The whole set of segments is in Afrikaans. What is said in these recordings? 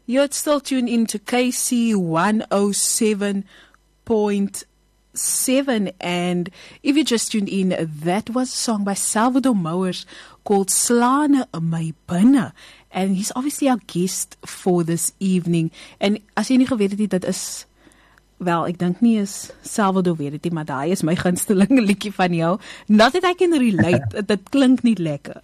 You're still tuned into KC 107.7, and if you just tuned in, that was a song by Salvador Mowers called Slane My Binne, and he's obviously our guest for this evening. En as jy nie geweet het nie, dit is, wel, ek dink nie is Salvador weet het nie, maar daai is my gunsteling liedjie van jou. Not that I can relate, dit klink nie lekker.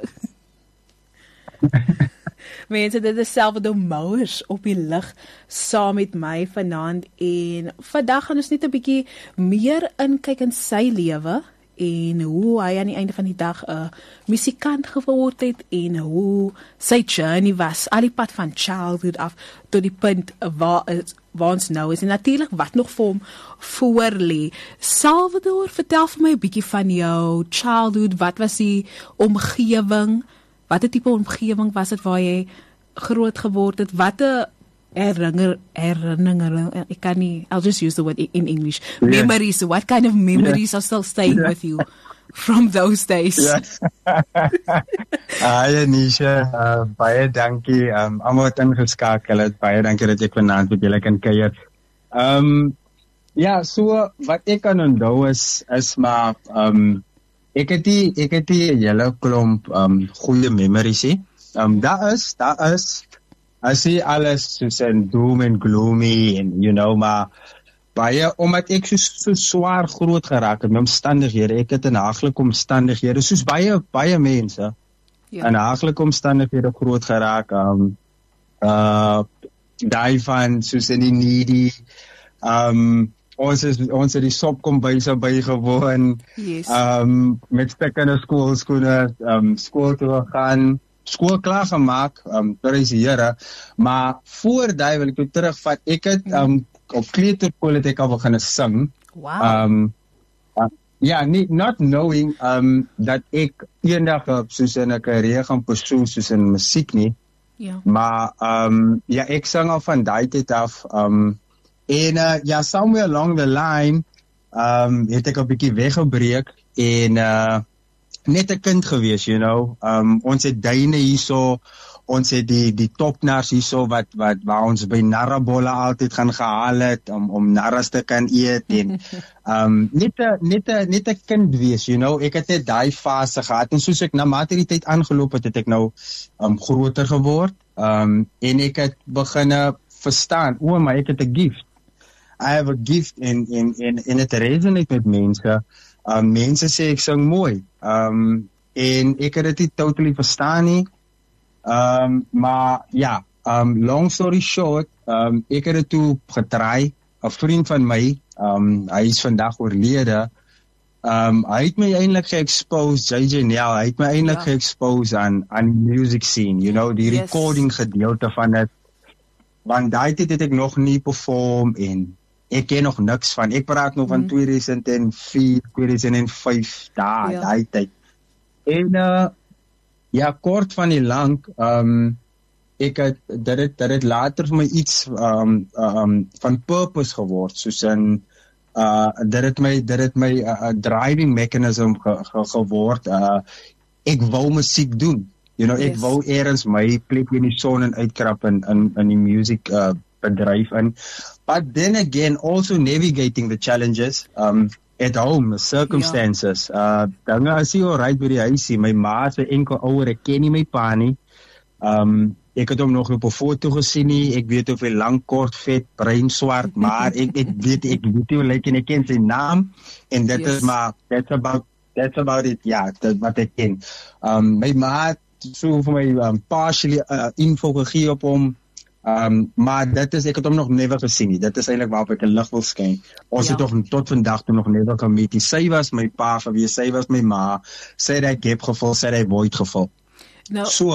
Mense, dit is Salvador Mowers op die lig saam met my vanaand, en vandag gaan ons net 'n bietjie meer inkyk in sy lewe en hoe hy aan die einde van die dag 'n musikant geword het en hoe sy journey was, al die pad van childhood af tot die punt waar ons nou is, en natuurlik wat nog vir hom voor lê. Salvador, vertel vir my 'n bietjie van jou childhood. Wat was die omgewing? Watter tipe omgewing was dit waar jy groot geword het? Watter herinneringe, ek kan nie, I'll just use the word in English. Yeah. Memories, what kind of memories are still staying with you from those days? Anisha, baie dankie. Almal wat ingeskakel het, baie dankie dat ek vanaand met julle kan kuier. Ja, so wat ek kan onthou is maar ek het die hele klomp goeie memories he. Daar is I see alles soos in doom and gloomy en maar baie, omdat ek so swaar groot geraak het met omstandighede, ek het in haglike omstandighede, soos baie mense, in haglike omstandighede groot geraak, daai van soos in die needy, ons het die sopkombuise bygewoon, met stikkende skoolskoene, skool toe gaan, skool klaar gemaak, prys die Here, maar voor die wil ek toe terugvat, ek het op kleuterskool het ek al begin sing. Wow. Not knowing dat ek eendag soos in 'n carrière gaan pursue soos in musiek nie, maar ek sing al van die tyd af, en somewhere along the line het ek 'n bietjie weggebreek en net 'n kind gewees, ons het duine hierso, ons het die topnars hierso waar ons by narrabolle altyd gaan gehaal het om narras te kan eet en net 'n kind wees, ek het net daai fase gehad, en soos ek na mate die tyd aangeloop het ek nou groter geword, en ek het begin verstaan, maar ek het 'n gift. I have a gift en het resonate met mense. Mense sê ek sing mooi, en ek het dit nie totally verstaan nie, maar long story short, ek het dit toe getry. 'n vriend van my, hy is vandag oorlede, hy het my eintlik ge-expose, JJ Nel, hy het my eintlik ge-expose aan die music scene, die recording gedeelte van dit, want daai tyd het ek nog nie perform en ek ken nog niks van, ek praat nog van 2004, 2005, daai tyd. En kort van die lang, ek het dit het later vir my iets van purpose geword, soos in dit het my driving mechanism geword. Ek wou musiek doen, ek wou eers my plek in die son en uitkrap in die music bedryf in. But then again, also navigating the challenges at home, circumstances. Dinge is nie alright by die huisie. My ma is 'n enkel ouer, ek ken nie my pa nie. Ek het hom nog op 'n foto gesien nie. Ek weet of hy lank, kort, vet, bruin, swart, maar ek weet hoe lyk en ek ken sy naam. En dit is maar, that's about it, dat wat ek ken. My ma het so vir my partially info gegee op hom. Maar dit is, ek het hom nog never gesien nie. Dit is eintlik waarop ek 'n lig wil skyn. Ons het toch tot vandag toe nog never gemeet. Sy was my pa gewees, sy was my ma. Sy het hy gap gevul, sy het hy void gevul. Nou, so,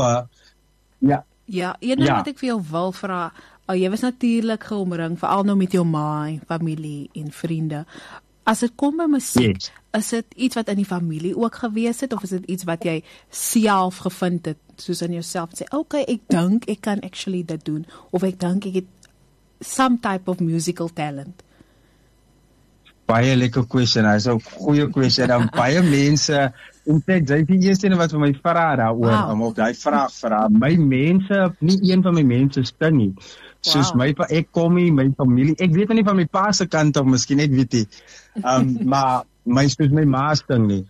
wat ek vir jou wil vra, jy was natuurlik geomring, veral nou met jou ma en familie en vriende. As dit kom by musiek, is dit iets wat in die familie ook gewees het, of is dit iets wat jy self gevind het, soos in jouself, sê, okay, ek dink ek kan actually dit doen, of ek dink ek het some type of musical talent? Baie lekker question, hy is 'n goeie question. En baie mense, in fact, jy is die eerste wat vir my vra daaroor, of hy vraag vra. My mense, nie een van my mense sting nie. Soos ek kom nie, my familie, ek weet nie van my pa se kant of miskien net weet jy. Maar soos my ma sting nie.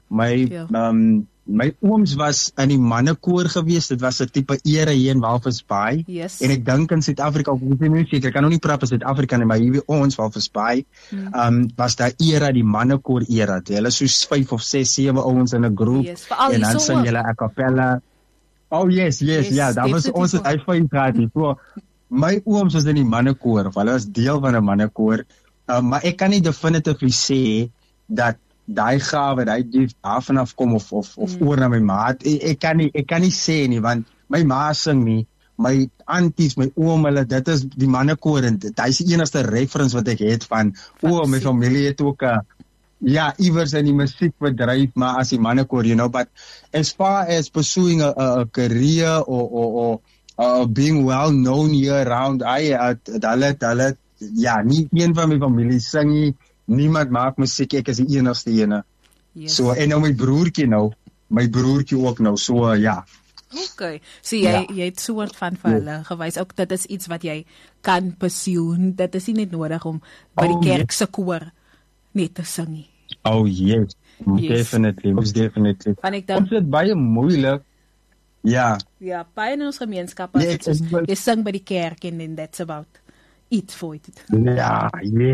My ooms was in die mannekoor gewees, dit was 'n tipe ere hier in Walvis Bay. Yes. En ek dink in Suid-Afrika, ek kan nog nie praat van Suid-Afrika nie, maar hier by ons, Walvis Bay, was daar era, die mannekoor era. Hulle soos 5 of 6, 7 ouens in 'n groep, en dan sing julle a cappella. Oh yes, ja, dat was ons het uitvind gehad. So, my ooms was in die mannekoor, of hulle was deel van 'n mannekoor, maar ek kan nie definitely sê dat daai gawe, daai gift vanaf kom of oor na my maat. Ek kan nie sê nie, want my ma sing nie, my aunties, my oom, hulle, dit is die mannekoor, en dit is die enigste reference wat ek het van, my familie het ook iewers in die musiekbedryf, maar as die mannekoor, you know, but as far as pursuing a career or being well known here around, hulle, nie een van my familie sing nie, niemand maak musiek, ek is die enigste ene. Yes. So, en nou my broertjie ook nou, so ja. Okay, so jy het soort van vir hulle gewys, ook dit is iets wat jy kan pursue, dit is nie net nodig om by die kerk se koor net te sing nie. Oh yes, definitely. Ons het baie moeilik, ja, baie in ons gemeenskap, jy sing by die kerk en then that's about it for it. Ja,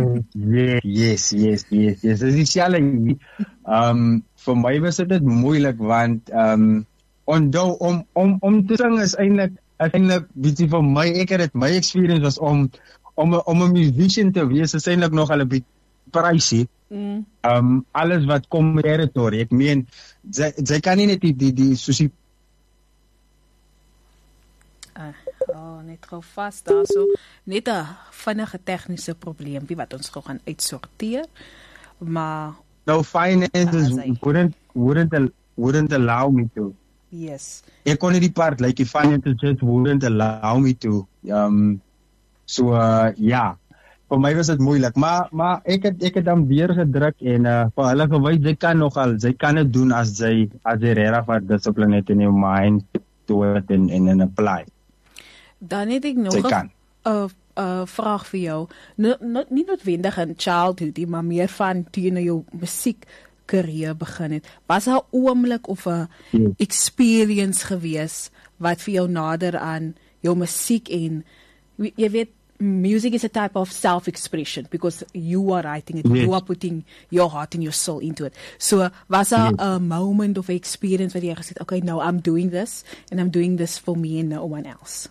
yes. Dit is challenge. Vir my was dit moeilik, want onthou om te sing is eintlik bietjie vir my, my experience was om 'n musician te wees, is eintlik nog al 'n bietjie pricey. Alles wat kom met territory, ek meen, jy kan nie net die soos die net gou vas daar, so net 'n vinnige tegniese probleempie wat ons gou gaan uitsorteer, maar finances wouldn't allow me to. Yes. Ek kon nie die part, like die finances just wouldn't allow me to. Vir my was dit moeilik, maar ek het dan weer gedruk en vir hulle gewys, jy kan dit doen as jy regtig wat dissipline het in jou mind to it and apply. Dan het ek nog 'n vraag vir jou. Nie noodwendig in childhood, maar meer van toe jy nou jou musiekkarriere begin het. Was daar 'n oomblik of 'n experience gewees wat vir jou nader aan jou musiek, en jy weet, music is a type of self-expression because you are writing it, you are putting your heart and your soul into it. So was there a moment of experience where you said, okay, now I'm doing this and I'm doing this for me and no one else?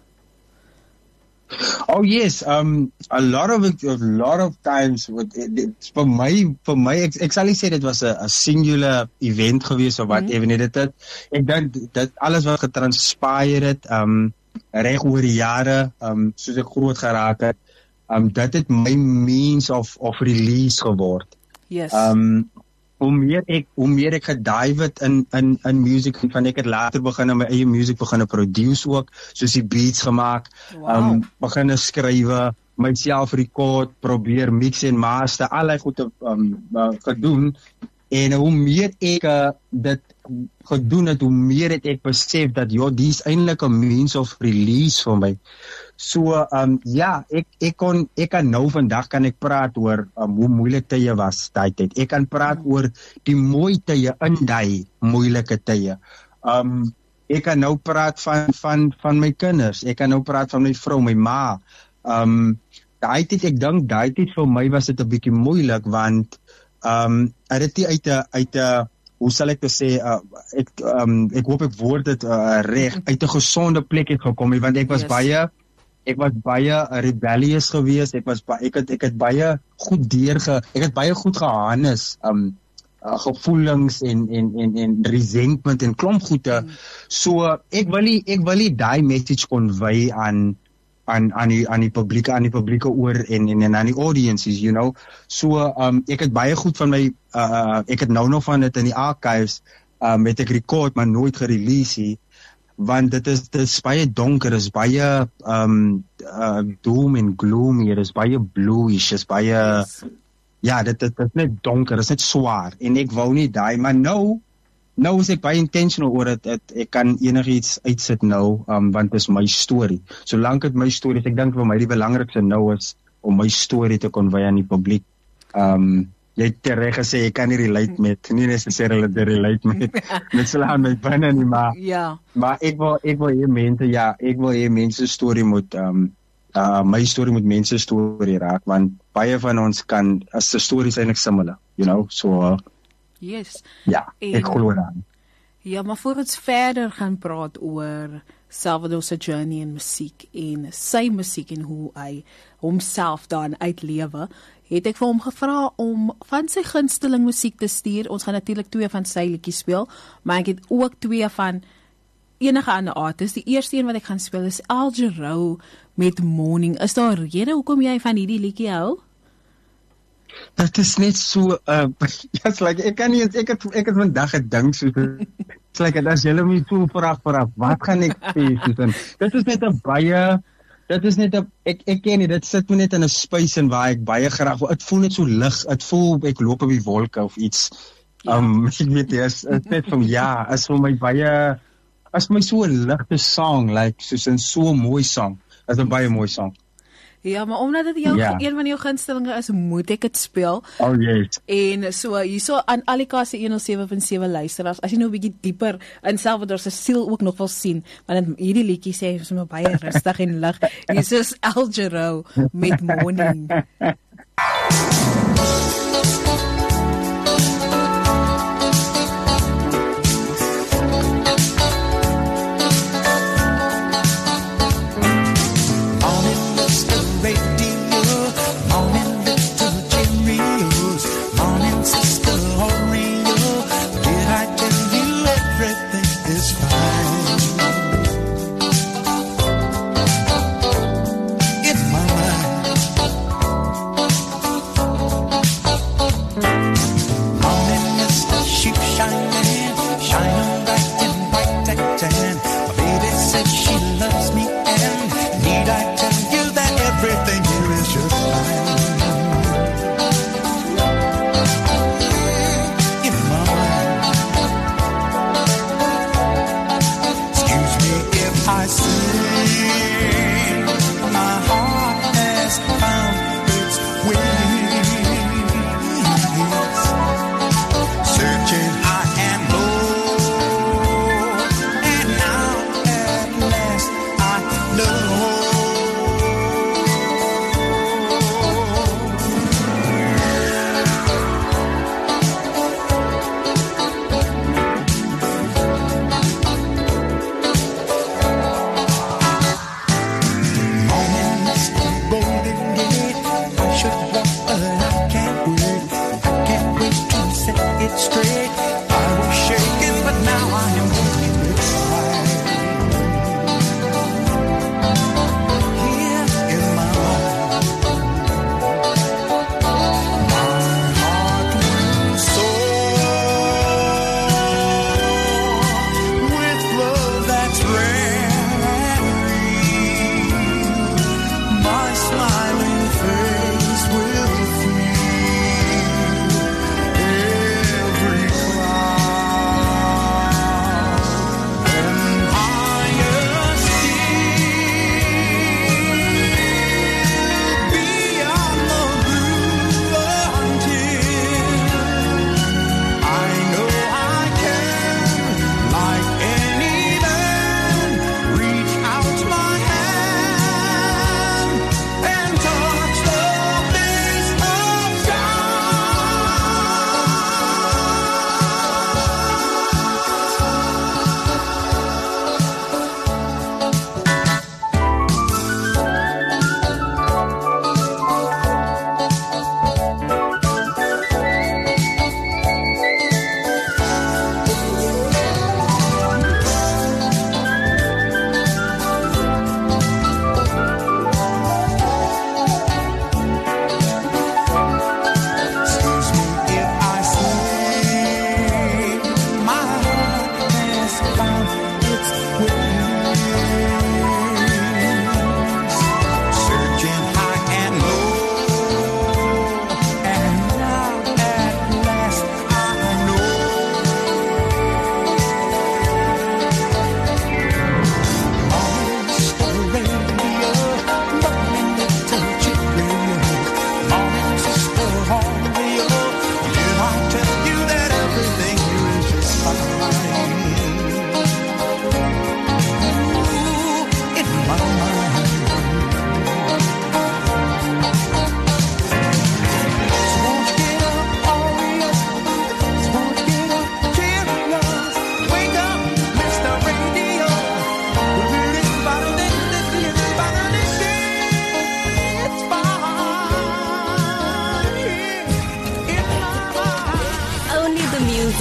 Oh yes, a lot of times vir my ek sal nie sê dit was 'n singular event gewees of wat even dit. Ek dink dit alles wat getranspire het reg oor die jare, soos ek groot geraak het, dit het my means of release geword. Yes. Hoe meer ek gedive het in music, van ek het later begin my eie music begin produce ook, soos die beats gemaak, begin skrywe, myself record, probeer mix en master, allerlei goed gedoen, en hoe meer ek dit gedoen het, hoe meer het ek besef dat die is eintlik 'n means of release vir my. So ek kan nou vandag kan ek praat oor hoe moeilik tye was daai tyd. Ek kan praat oor die mooi tye in daai moeilike tye. Ek kan nou praat van my kinders. Ek kan nou praat van my vrou, my ma. Daai tyd vir my was dit 'n bietjie moeilik, want dit uit 'n hoe sal ek dit sê, ek hoop ek woord dit reg, uit 'n gesonde plek het gekom, want ek was baie rebellious geweest. Ek het baie goed geharness, gevoelings en resentment en klomp goede. So ek wil nie daai message convey aan die publieke oor en aan die audiences, you know. So ek het baie goed van my ek het nou nog van dit in die archives met ek record, maar nooit gerelease nie, want dit is baie donker, dit is baie doom and gloom hier, dit is baie bluish, dit is baie ja, dit is net donker, dit is net swaar en ek wou nie daai, maar nou is ek baie intentional oor dit. Ek kan enigiets uitsit nou, want dit is my storie. Solank dit my storie is, ek dink vir my die belangrikste nou is om my storie te konvey aan die publiek. Jy het reg gesê, ek kan nie relate met, nie necessarily relate met slaan met binne nie, maar ek wil hê mense storie moet, my storie moet mense storie raak, want baie van ons kan, as die stories eintlik similar, you know, so yes. Ja, ek glo daarin. Ja, maar voor ons verder gaan praat oor Salvador se journey in musiek en sy musiek en hoe hy homself daarin uitlewe, het ek vir hom gevra om van sy gunsteling musiek te stuur. Ons gaan natuurlik 2 van sy liedjies speel, maar ek het ook 2 van enige ander artist. Die eerste een wat ek gaan speel is Al Jarreau met Morning. Is daar 'n rede hoekom jy van hierdie liedjie hou? Dat is net so, just like, ek het vandag gedink, Susan, it's like, as julle my so vooraf, wat gaan ek sê, Susan? Dit is net 'n baie, ek ken nie, dit sit my net in 'n space en waar ek baie graag, het voel net so lig, het voel, ek loop op die wolke of iets, ek weet nie, is net van, is vir my baie, as my so 'n ligte song, like, Susan, so 'n mooi song, is 'n baie mooi song. Ja, maar omdat dit een van jou gunstelinge is, moet ek dit speel. Oh yes. En so hierso aan Alika se 107.7 luisteraars, as jy nou 'n bietjie dieper in Salvador se siel ook nog wil sien, want hierdie liedjie sê hy is sommer baie rustig en lig. Hier is Al Jarreau met Morning. In my mind,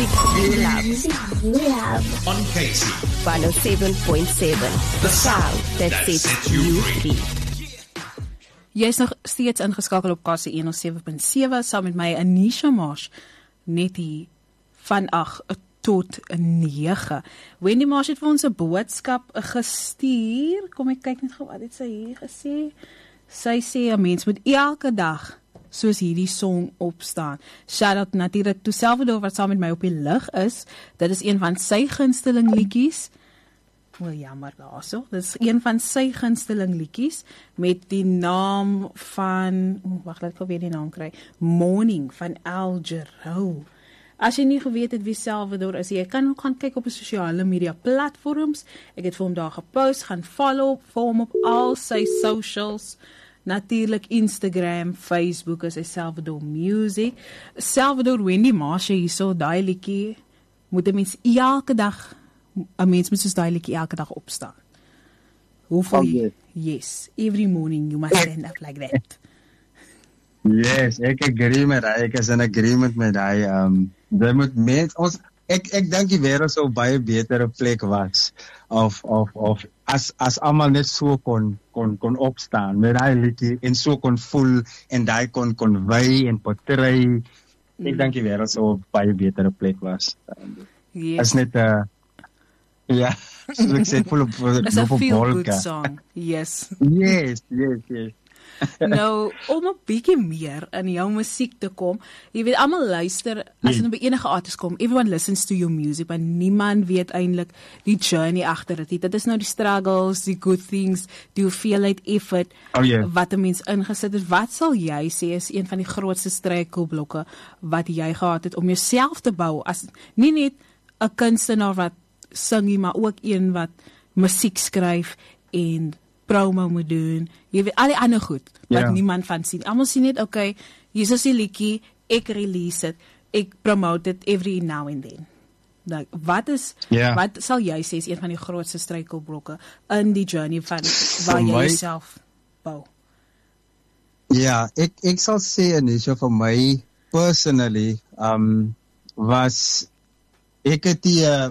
Music you love. Music you love. On Casey 107.7. The sound that sets you free. Jy is nog steeds ingeskakel op Casey 107.7 saam met my Anisha Marsh, net hier van 8 tot 9. Wendy Marsh het vir ons 'n boodskap gestuur. Kom ek kyk net gou wat het sy hier gesê. Sy sê 'n mens moet elke dag soos hierdie song opstaan. Shout out natuurlik to Salvador wat saam met my op die lig is. Dit is een van sy gunsteling liedjies. Wel jammer daarso. Dit is een van sy gunsteling liedjies met die naam van, wag, laat ek gou weer die naam kry. Morning van Al Jarreau. As jy nie geweet het wie Salvador is, jy kan ook gaan kyk op die sosiale media platforms. Ek het vir hom daar gepost, gaan follow vir hom op al sy socials. Natuurlik Instagram, Facebook is hy Salvador Music. Salvador Wendy Marsh hierso, daai liedjie moet 'n mens elke dag, 'n mens moet soos daai liedjie elke dag opstaan. Hoe voel jy? Yes, every morning you must stand up like that. Yes, ek agree met hy, ek is in agreement met hy. Dit moet mens ons ek dink die wêreld sou baie betere plek was of as almal net so kon opstaan met hy liedjie en so kon voel en daai kon wy en portray. Ek dink die wêreld sou baie betere plek was. Yes. As net ja, soos ek sê, voel op It's a feel-good bolka. song, yes. Yes. Nou, om 'n bietjie meer in jou musiek te kom, jy weet, almal luister, as jy by enige artist kom, everyone listens to your music, maar niemand weet eintlik die journey agter dit. Dit is nou die struggles, die good things, die hoeveelheid effort, wat 'n mens ingesit het. Wat sal jy sê is een van die grootste struikelblokke wat jy gehad het om jouself te bou, as nie net 'n kunstenaar wat sing nie, maar ook een wat musiek skryf en promo moet doen, jy weet, al die ander goed, wat niemand van sien. Almal sien net, okay, hier is die liedjie, ek release het, ek promote it every now and then. Like, wat sal jy sê is een van die grootste struikelblokke in die journey van waar jy jouself bou? Ja, ek sal sê, Anisha, vir my, personally, was, ek het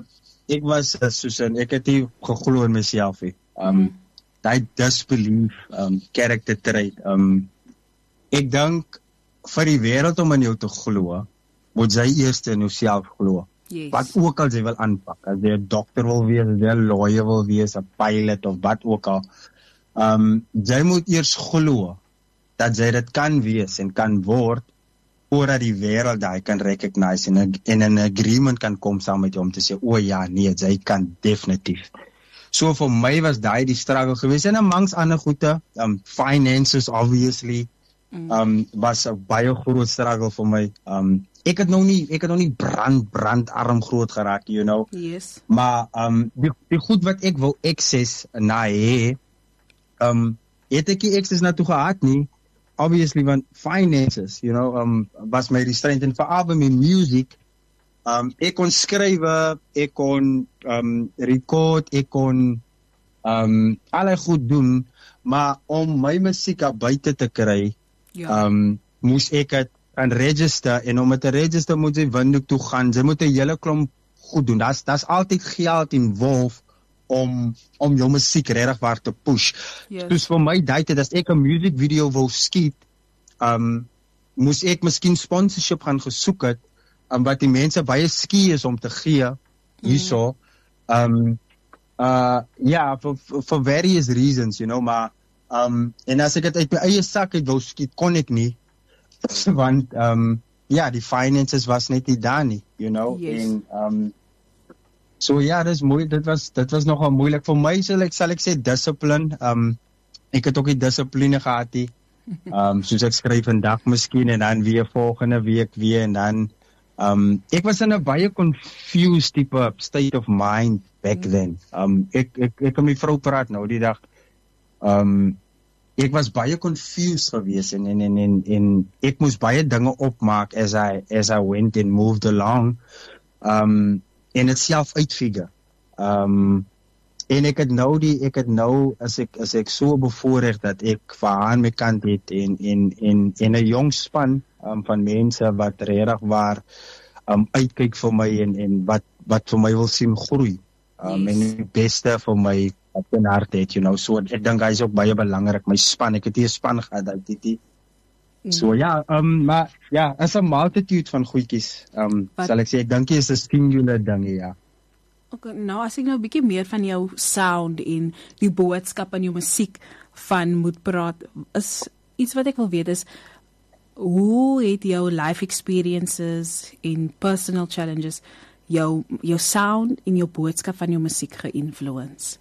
nie geglo in myself, die disbelief, character trait. Ek dink, vir die wêreld om in jou te glo, moet jy eers in jouself glo. Yes. Wat ook al jy wil aanpak, as jy 'n dokter wil wees, as jy 'n lawyer wil wees, 'n pilot of wat ook al, jy moet eers glo, dat jy dit kan wees en kan word, voordat die wêreld daai kan recognize en in 'n agreement kan kom saam met jou om te sê, ja, nee, jy kan definitief. So vir my was daai die struggle geweest en amongs ander goede, finances obviously, was 'n baie groot struggle vir my. Ek het nog nie brandarm groot geraak, you know. Yes. Maar die goed wat ek wou access na het ek nie access na toe gehad nie, obviously, want finances, you know, was my restraint en veral by my music. Ek kon skrywe, ek kon record, ek kon allerlei goed doen, maar om my musiek op buite te kry, moes ek het gaan register, en om het te register moet jy windhoek toe gaan, jy moet 'n hele klomp goed doen, daar's altyd geld involved om jou musiek regtig waar te push. Yes. Dus vir my dit, as ek 'n music video wou skiet, moes ek miskien sponsorship gaan gesoek het, wat die mense baie skie is om te gee, hierso, for various reasons, you know, maar, en as ek het uit my eie sak het wou skiet, kon ek nie, want, die finances was net nie daar nie, you know, yes. En, so ja, dit was nogal moeilik. Vir my sal ek sê discipline, ek het ook die dissipline gehad nie, soos ek skryf vandag miskien, en dan weer volgende week weer, en dan, ek was in 'n baie confused type state of mind back then. Ek kan my vrou praat nou die dag. Ek was baie confused geweest en ek moes baie dinge opmaak as I went and moved along. En dit self uitfigure. En ek het nou as ek so bevoorreg dat ek vir haar my kant het en 'n jong span van mense wat regtig waar uitkyk vir my en wat vir my wil sien groei. En die beste vir my wat in hart het, so ek dink hy is ook baie belangrik, my span, ek het hier 'n span gehad, so ja, maar ja, is 'n multitude van goedjies, sal ek sê, ek dink is 'n singular ding, ja. Okay, nou as ek nou 'n bietjie meer van jou sound en die boodskap in jou musiek van moet praat, is iets wat ek wil weet is, hoe het jou life experiences en personal challenges jou sound en jou boodskap van jou musiek geïnfluence?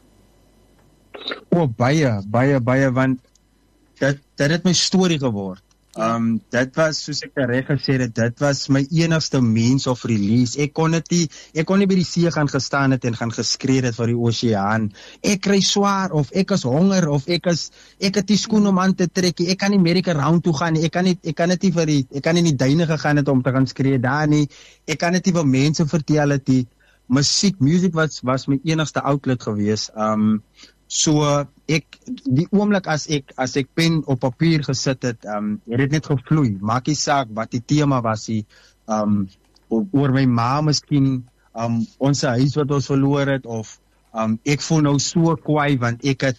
Baie, want dit het my storie geword. Dit was, soos ek reg gesê het, dit was my enigste means of release. Ek kon nie by die see gaan gestaan het en gaan geskree het vir die oseaan. Ek kry swaar, of ek is honger, of ek het die skoen om aan te trek, ek kan nie Amerika round toe gaan nie, ek kan nie in die duine gegaan het om te gaan skree daar nie, ek kan dit nie vir mense vertel het, die music was my enigste outlet gewees. So die oomblik as ek pen op papier gesit het, het dit net gevloei. Maak nie saak wat die tema was, oor my ma miskien, ons huis wat ons verloor het, of ek voel nou so kwaai want ek het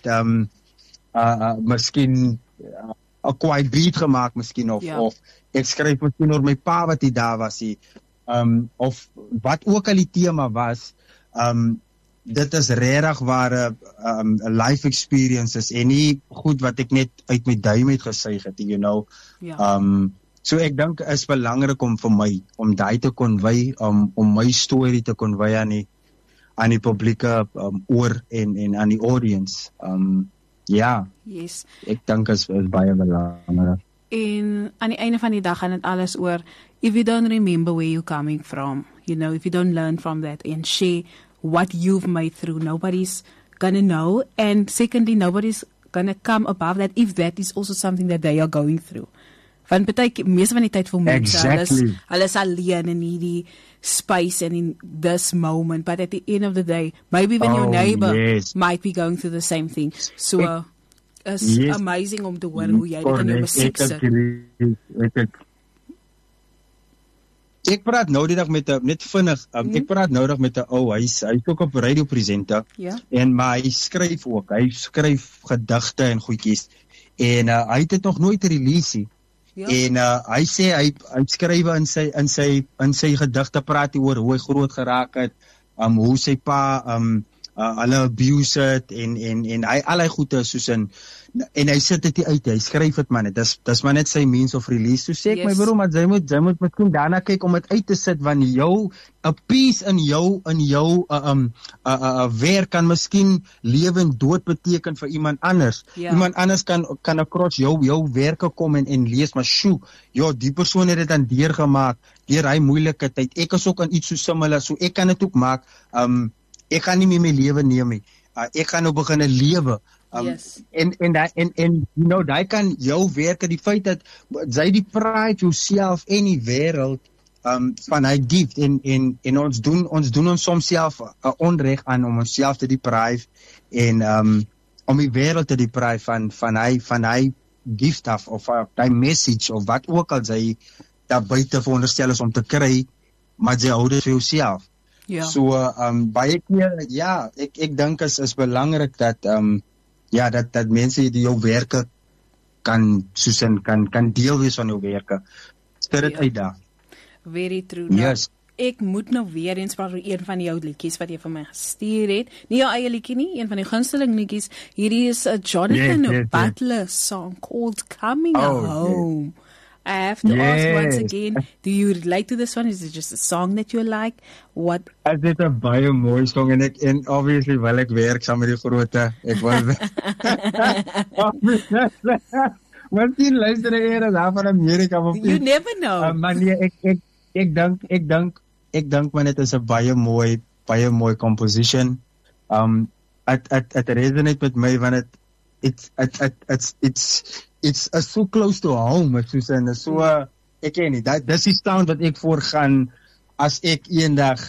miskien 'n kwaai beat gemaak miskien, of ek skryf miskien oor my pa wat die daar was, of wat ook al die tema was. Dit is regtig ware life experiences en nie goed wat ek net uit my duim het gesuig het, so ek dink is belangrik om vir my, om daai te konvey, om my storie te konvey aan die publieke oor en aan die audience. Yes. Ek dink is baie belangrik. En aan die einde van die dag gaan dit alles oor, if you don't remember where you're coming from, if you don't learn from that and share what you've made through, nobody's gonna know, and secondly, nobody's gonna come above that if that is also something that they are going through. Want meeste van die tyd vir mense, hulle is alleen in hierdie space and in this moment, but at the end of the day, maybe even your neighbor might be going through the same thing. So, it's amazing om te hoor hoe jy dit in jou musiek sit. Ek praat nou die dag met net vinnig, ek praat nou dag met 'n ou, hy is ook op radiopresenter, maar hy skryf gedigte en goedjies, en hy het dit nog nooit release nie, en hy sê, hy skryf in sy gedigte, praat hy oor hoe hy groot geraak het, hoe sy pa, hulle abuse het, en hy al hy goede, soos en hy sit dit uit, hy skryf het man, dis maar net sy means of release, so sê ek my broer, maar jy moet miskien daarna kyk om het uit te sit, want a piece in jou werk kan miskien lewe en dood beteken vir iemand anders. Iemand anders kan across jou werke kom en lees, maar die persoon het dit dan deurgemaak, deur hy moeilike tyd, ek is ook in iets so similar, so ek kan dit ook maak, ek gaan nie meer my lewe neem nie, ek gaan nou begin lewe, en daai kan jou werke, die feit dat jy die pride jouself en die wêreld van hy gift, en ons doen ons soms self onreg aan om onsself te deprive, en om die wêreld te deprive van hy gift af, of die message, of wat ook al jy daar buite veronderstel is om te kry, maar jy hou dit vir jouself. So, baie keer, ek dink is belangrik dat, dat mense die jou werke kan deel wees van jou werke. Sit dit uit daar. Very true. Yes. Ek moet nou weer eens praat oor een van jou liedjies wat jy vir my gestuur het. Nie jou eie liedjie nie, een van die gunsteling liedjies. Hierdie is 'n Jonathan Butler song called Coming Home. I have to ask once again, do you relate to this one? Is it just a song that you like? What? Dit is 'n baie mooi song, en obviously wil ek werk saam met die grootte. Ek wil want die luisteraars daar van Amerika, you never know. Maar nee, ek dink man, dit is 'n baie mooi composition. It resonate met my, want it's so close to home, Susan. So ek ken nie, dis die sound wat ek voorgaan as ek eendag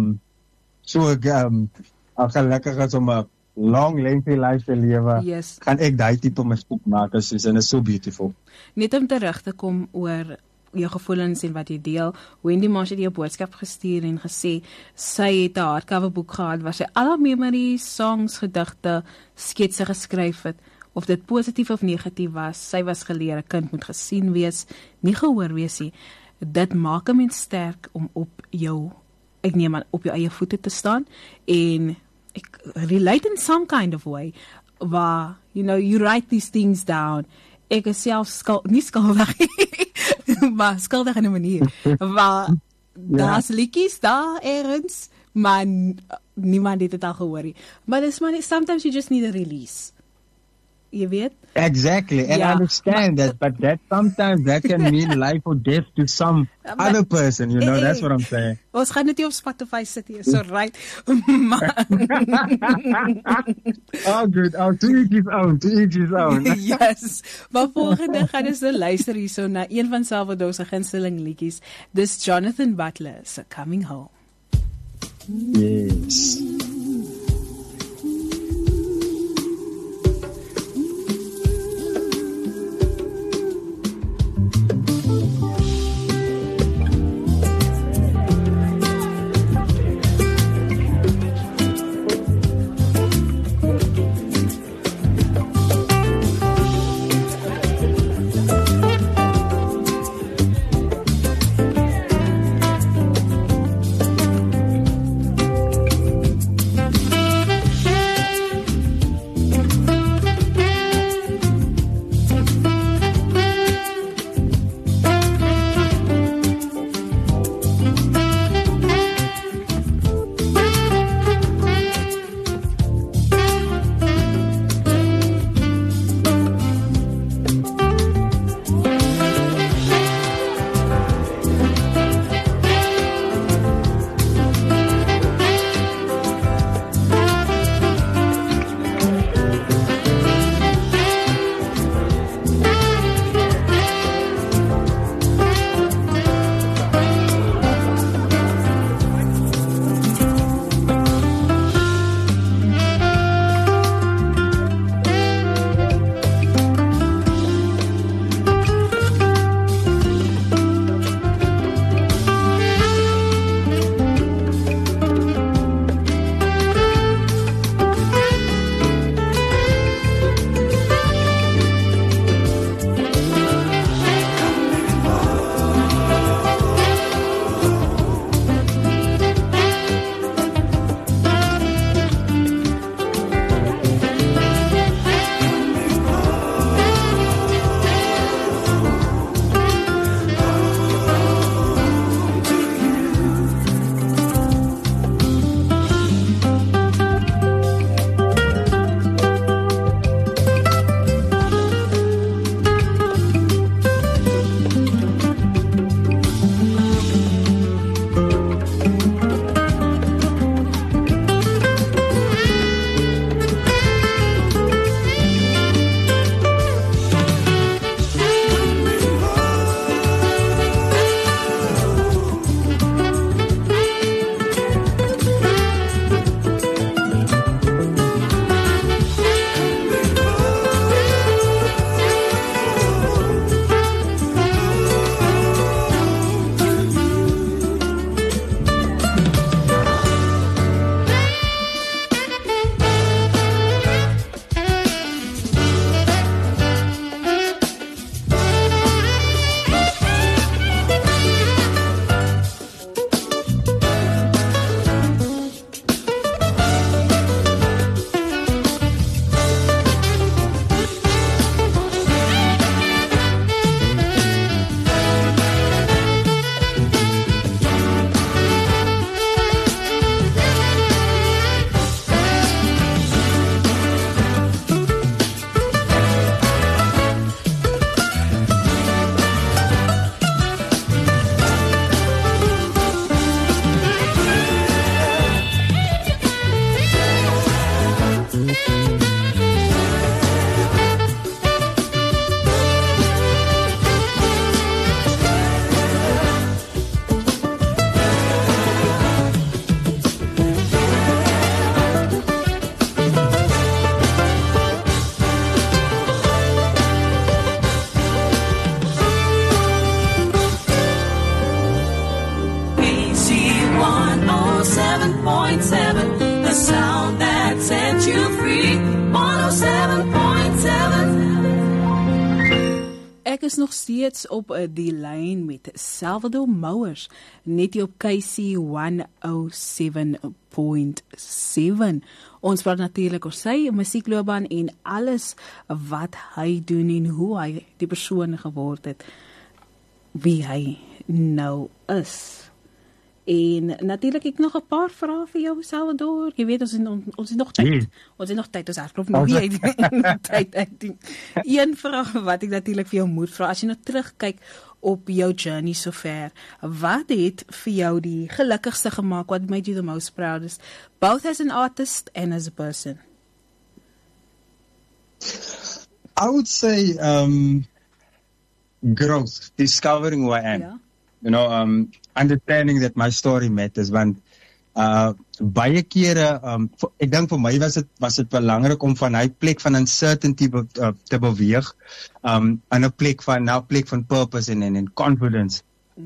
gelukkig is om 'n long lengthy life te lewe, gaan ek daai tipe musiek maak, Susan, is so beautiful. Net om terug te kom oor jou gevoelens en wat jy deel. Wendy Marsh het jou boodskap gestuur en gesê sy het 'n hardcover boek gehad waar sy al haar memories, songs, gedigte, sketse geskryf het. Of dit positief of negatief was, sy was geleer 'n kind moet gesien wees, nie gehoor wees nie. Dit maak 'n mens sterk om op jou eie voete te staan en ek relate in some kind of way waar, you write these things down. Ek is self nie skuldig maar skuldig in 'n manier waar daar's liedjies daar ergens, maar niemand het dit al gehoor nie. Maar dis maar sometimes you just need a release. You weet? Exactly, and I understand that, but that sometimes that can mean life or death to some other person, that's what I'm saying. Ons gaan dit nie op Spotify sit hier, so right. Good, to each his own. Yes, maar volgende gaan ons luister hierso na een van Salvador se gunsteling liedjies. Dis Jonathan Butler se Coming Home. Yes. 107.7, the sound that sets you free. 107.7. Ek is nog steeds op die lyn met Salvador Mowers, net hier op KC 107.7. Ons praat natuurlik oor sy musiekloopbaan en alles wat hy doen en hoe hy die persoon geword het, wie hy nou is. En natuurlijk ek nog 'n paar vrae vir jou, Salvador. Jy weet, ons het nog tyd. Ons het nog tyd, ons hardloop nog nie uit tyd uit. Een vraag wat ek natuurlijk vir jou moet vra, as jy nou terugkyk op jou journey sover, wat het vir jou die gelukkigste gemaak? What made you the most proudest? Both as an artist and as a person. I would say growth, discovering who I am. Yeah. You know, understanding that my story matters, want baie kere, ek dink vir my was dit belangrik om van hy plek van uncertainty te beweeg, in 'n plek van purpose en confidence.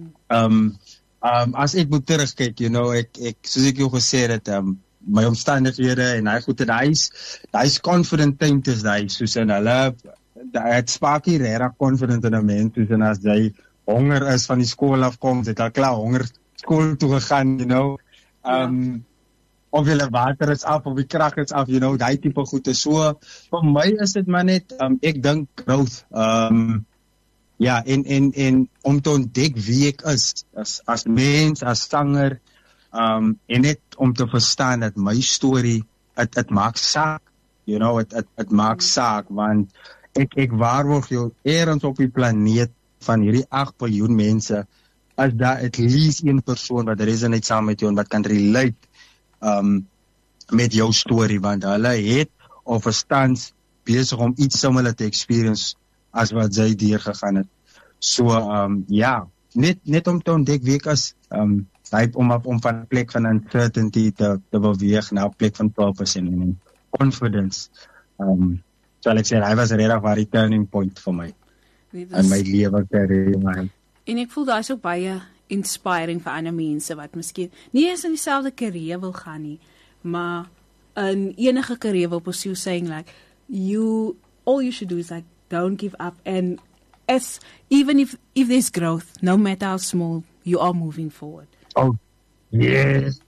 As ek moet terugkyk, you know, ek soos ek jou gesê het, my omstandighede en hy goed, en hy's confident times hy, soos in hulle, het spark hier regtig confident in 'n mens, soos in as jy honger is van die skool afkom, het al klaar honger skool toe gegaan, you know, of julle water is af, of die krag is af, you know, die type goede, so, vir my is dit maar net, ek dink growth, ja, en om te ontdek wie ek is, as mens, as sanger, en net om te verstaan dat my story, het maak saak, you know, het maak saak, want ek waarborg jou, ergens op die planeet, van hierdie 8 biljoen mense, as daar at least een persoon wat resonate saam met jou en wat kan relate met jou story, want hulle het of verstands besig om iets similar te experience as wat sy deurgegaan het. So, ja, net om te ontdek wie ek is, om van 'n plek van uncertainty te beweeg na 'n plek van purpose en confidence. So ek sê, hy was regtig 'n turning point vir my. In my lewe carrière. En ek voel daar is ook baie inspiring vir ander mense wat miskien nie eens in dieselfde carrière wil gaan nie, maar in enige carrière wil pursue, saying like, all you should do is like, don't give up, and even if there's growth, no matter how small, you are moving forward. Oh, yes,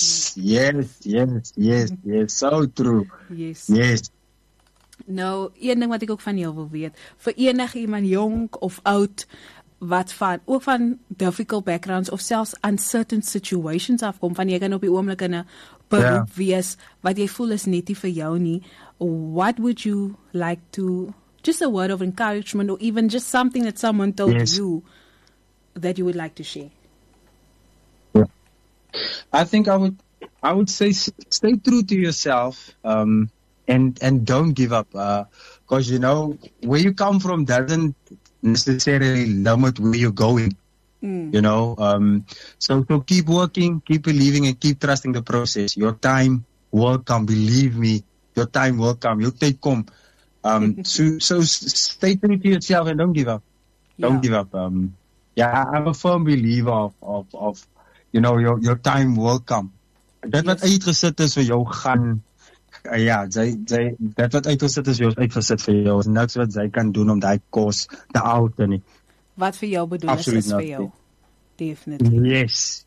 so true. Yes. Nou, een ding wat ek ook van jou wil weet, vir enige iemand jong of oud, wat ook van difficult backgrounds, of selfs uncertain situations afkom, van jy kan op die oomblik in 'n beroep wees, wat jy voel is net nie vir jou nie, what would you like to, just a word of encouragement, or even just something that someone told you, that you would like to share? Yeah. I think I would say, stay true to yourself, and don't give up, because you know, where you come from doesn't necessarily limit where you're going, you know, so keep working, keep believing, and keep trusting the process. Your time will come, believe me, your time will come, your tyd kom, so stay true to yourself and don't give up. Don't give up. I'm a firm believer of you know, your time will come. Dit wat uitgesit is vir jou gaan, ja, dat wat uitgesit is, uitgesit vir jou, is niks wat sy kan doen om die kos te alter nie. Wat vir jou bedoel is vir jou. Definitely. Yes.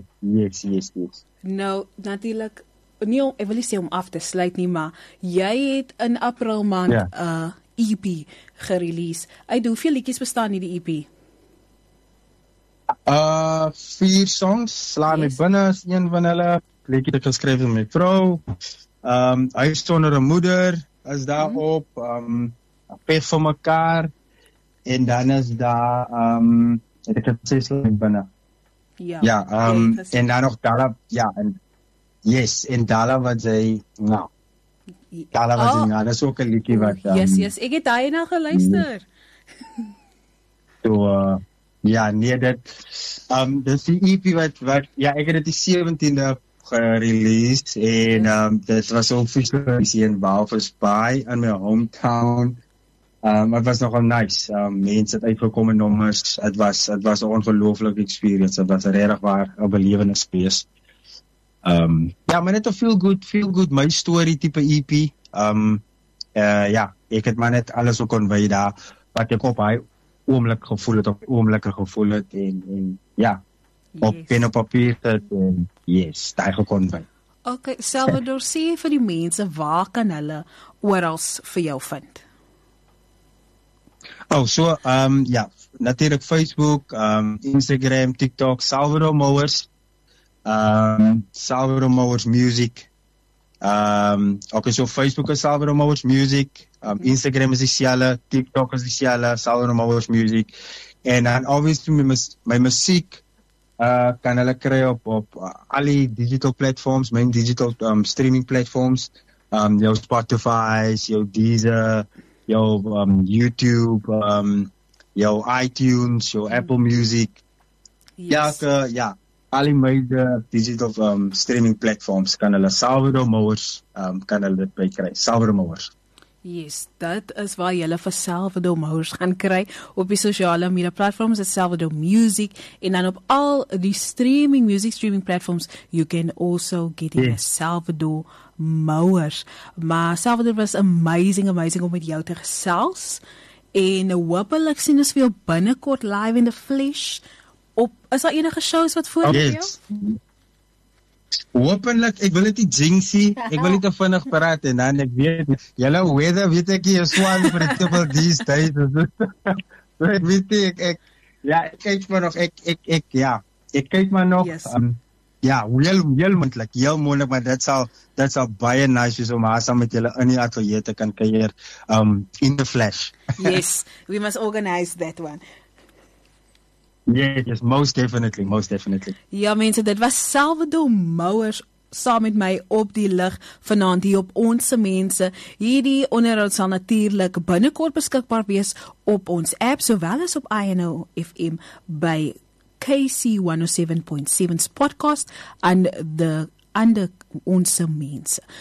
Nou, natuurlijk, ek wil nie sê om af te sluit nie, maar jy het in April maand EP gerelease. Uit hoeveel liedjies bestaan die EP? 4 songs, Sla my binne is een van hulle, liedjie het geskryf met my vrou, Huis sonder 'n moeder is daarop, Pet vir mekaar, en dan is daar, ek het 6 binne. En dan nog Dala, en Dala wat sy, dat is ook 'n liedjie wat... Yes, ek het daai nou geluister. So, dit is die EP wat ek het dit die 17de gereleased, en dit was ook officially in Walvis Bay in my hometown. Het was nogal nice. Mense het uitgekom in nommers. Het was 'n ongelooflike experience. Het was regtig waar 'n belewenis geweest. Ja, maar net 'n feel good my story tipe EP. Ja, ek het maar net alles ook konwy daar wat ek op hy oomblik gevoel het en ja, op pen op papier het en yes, daai gekonwy. Okay, Salvador, sê vir die mense, waar kan hulle oral vir jou vind? So, ja, natuurlijk Facebook, Instagram, TikTok, Salvador Mowers, Salvador Mowers Music. Okay, so Facebook is Salvador Mowers Music, Instagram is dieselfde, TikTok is dieselfde, Salvador Mowers Music. En dan obviously my musiek kan hulle kry op al die digital platforms, main digital streaming platforms, jou Spotify, jou Deezer, jou YouTube, jou iTunes, jou Apple Music. Yes. Ja, al die major digital streaming platforms kan hulle Salvador Mowers kan hulle dit by kry. Salvador Mowers. Yes, dit is waar jy vir Salvador Mowers gaan kry op die sosiale media platforms, het Salvador Music, en dan op al die music streaming platforms, you can also get in Salvador Mowers. Maar Salvador was amazing om met jou te gesels, en hoopelik sien ons vir jou binnekort live in the flesh, is daar enige shows wat voor jou? Hoopelik, ek wil dit nie jinxie, ek wil nie te vinnig praat en dan ek weet, julle weather weet ek jy is swaan vir die triple D's tyd. So ek weet nie, ek kyk maar nog, ek kyk maar nog, Yes. heel moontlik, maar dit sal baie nice wees om haar saam met julle in die atelier te kan kuier, in the flesh. Yes, we must organize that one. Yes, most definitely. Ja mense, dit was Salvador Mowers saam met my op die lig vanaand hier op Ons Mense. Hierdie onderhoud sal natuurlik binnekort beskikbaar wees op ons app, sowel as op INO FM by KC 107.7's podcast under Ons Mense.